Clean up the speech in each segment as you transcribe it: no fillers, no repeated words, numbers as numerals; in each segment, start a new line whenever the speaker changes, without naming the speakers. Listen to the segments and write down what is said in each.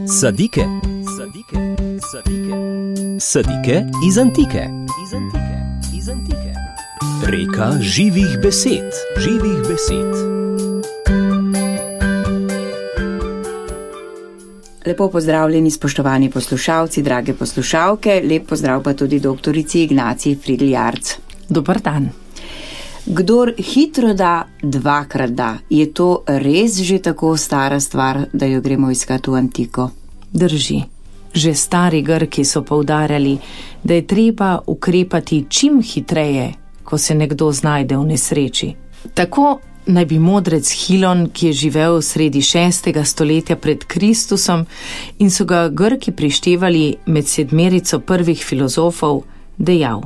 Sadike. Sadike iz antike. Reka živih besed.
Lepo pozdravljeni, spoštovani poslušalci, drage poslušalke, lep pozdrav pa tudi doktorici Ignaciji Fridl-Jarc.
Dober dan.
Kdor hitro da, dvakrat da. Je to res že tako stara stvar, da jo gremo iskati v antiko?
Drži. Že stari Grki so poudarjali, da je treba ukrepati čim hitreje, ko se nekdo znajde v nesreči. Tako naj bi modrec Hilon, ki je živel sredi 6. stoletja pred Kristusom in so ga Grki prištevali med 7 prvih filozofov, dejal: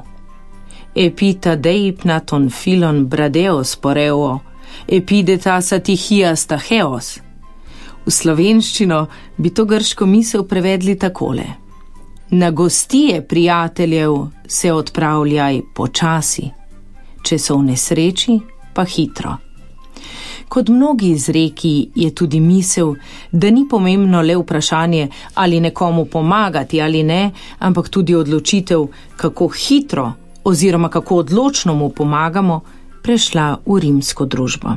Epita deipnaton filon bradeos poreo, epideta satihias tacheos. V slovenščino bi to grško misel prevedli takole: Na gostije prijateljev se odpravljaj počasi, če so v nesreči, pa hitro. Kot mnogi izreki je tudi misel, da ni pomembno le vprašanje, ali nekomu pomagati ali ne, ampak tudi odločitev, kako hitro oziroma kako odločno mu pomagamo, prešla v rimsko družbo.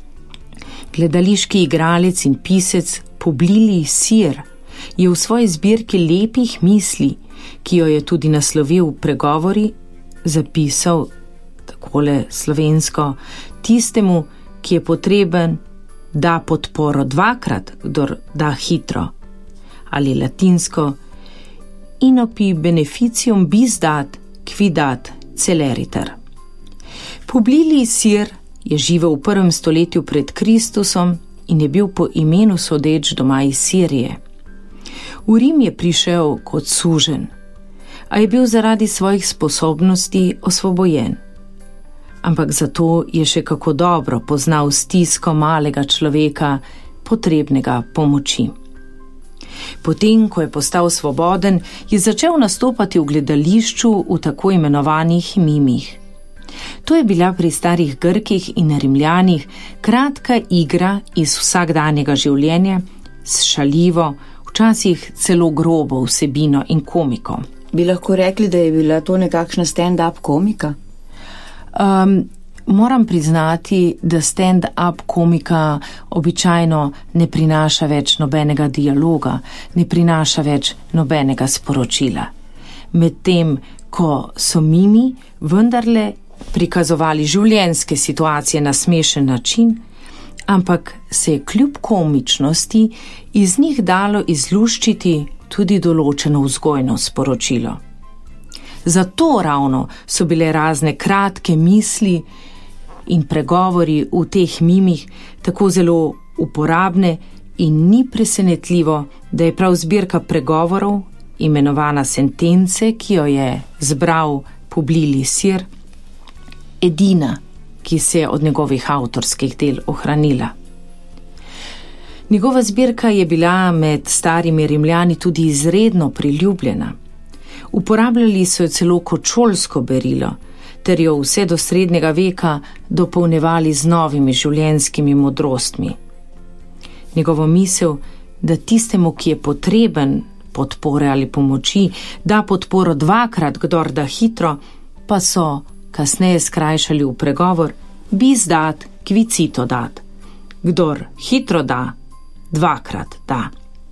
Gledališki igralec in pisec Publilij Sir je v svoji zbirki lepih misli, ki jo je tudi naslovil Pregovori, zapisal takole slovensko: tistemu, ki je potreben, da podporo dvakrat, kdor da hitro, ali latinsko: inopi beneficium bis dat, qui dat celeriter. Publilij Sir je živel v 1. stoletju pred Kristusom in je bil po imenu sodeč doma iz Sirije. V Rim je prišel kot suženj, a je bil zaradi svojih sposobnosti osvobojen. Ampak zato je še kako dobro poznal stisko malega človeka, potrebnega pomoči. Potem, ko je postal svoboden, je začel nastopati v gledališču v tako imenovanih mimih. To je bila pri starih Grkih in Rimljanih kratka igra iz vsakdanjega življenja s šaljivo, včasih celo grobo vsebino in komiko.
Bi lahko rekli, da je bila to nekakšna stand-up komika?
Moram priznati, da stand-up komika običajno ne prinaša več nobenega dialoga, ne prinaša več nobenega sporočila. Medtem, ko so mimi vendarle prikazovali življenjske situacije na smešen način, ampak se je kljub komičnosti iz njih dalo izluščiti tudi določeno vzgojno sporočilo. Zato ravno so bile razne kratke misli in pregovori v teh mimih tako zelo uporabne in ni presenetljivo, da je prav zbirka pregovorov, imenovana Sentence, ki jo je zbral Publilij Sir, edina, ki se je od njegovih avtorskih del ohranila. Njegova zbirka je bila med starimi Rimljani tudi izredno priljubljena. Uporabljali so jo celo kot šolsko berilo, ter jo vse do srednjega veka dopolnjevali z novimi življenjskimi modrostmi. Njegovo misel, da tistemu, ki je potreben podpore ali pomoči, da podporo dvakrat, kdor da hitro, pa so kasneje skrajšali v pregovor bis dat, qui cito dat. Kdor hitro da, dvakrat da.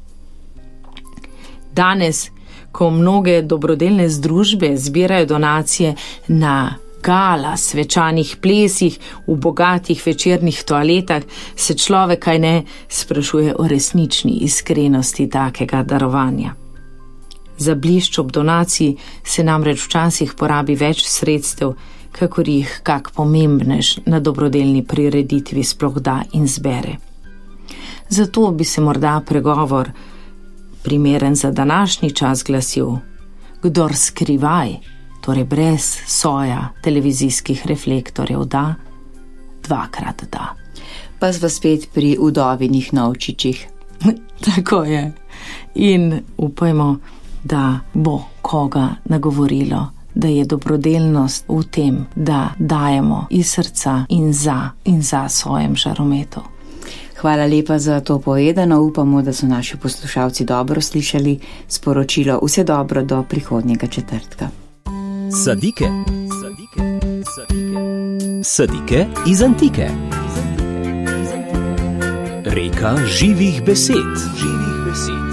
Danes, ko mnoge dobrodelne združbe zbirajo donacije na gala, svečanih plesih, v bogatih večernih toaletah, se človek kaj ne sprašuje o resnični iskrenosti takega darovanja. Za blišč ob donaciji se namreč včasih porabi več sredstev, kakor jih kak pomembnež na dobrodelni prireditvi sploh da in zbere. Zato bi se morda pregovor, primeren za današnji čas, glasil: kdor skrivaj, torej brez soja televizijskih reflektorjev da, dvakrat da.
Pa sva spet pri vdovinih novčičih.
Tako je. In upajmo, da bo koga nagovorilo, da je dobrodelnost v tem, da dajemo iz srca in za svojem žarometu.
Hvala lepa za to povedano. Upamo, da so naši poslušalci dobro slišali sporočilo. Vse dobro do prihodnjega četrtka.
Sadike. Sadike iz antike. Reka živih besed.